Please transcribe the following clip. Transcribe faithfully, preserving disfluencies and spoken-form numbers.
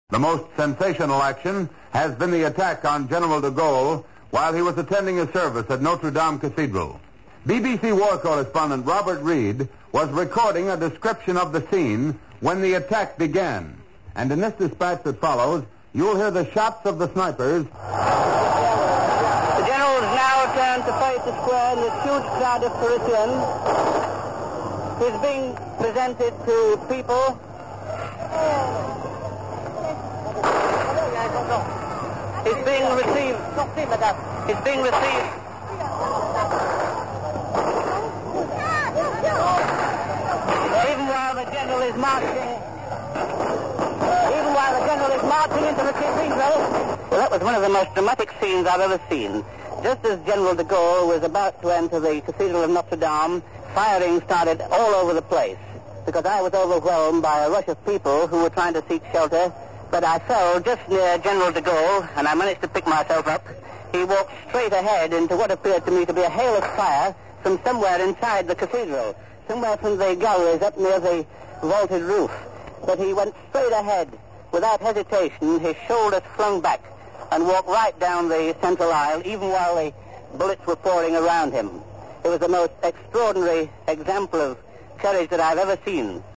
The most sensational action has been the attack on General de Gaulle while he was attending a service at Notre Dame Cathedral. B B C war correspondent Robert Reed was recording a description of the scene when the attack began. And in this dispatch that follows, you'll hear the shots of the snipers. The general is now turned to face the square in this huge crowd of Parisians. He's being presented to people. He's being received. He's being received. Even while the general is marching, even while the general is marching into the cathedral. Well, that was one of the most dramatic scenes I've ever seen. Just as General de Gaulle was about to enter the Cathedral of Notre Dame, firing started all over the place, because I was overwhelmed by a rush of people who were trying to seek shelter. But I fell just near General de Gaulle, and I managed to pick myself up. He walked straight ahead into what appeared to me to be a hail of fire from somewhere inside the cathedral, somewhere from the galleries up near the vaulted roof. But he went straight ahead, without hesitation, his shoulders flung back, and walked right down the central aisle, even while the bullets were pouring around him. It was the most extraordinary example of courage that I've ever seen.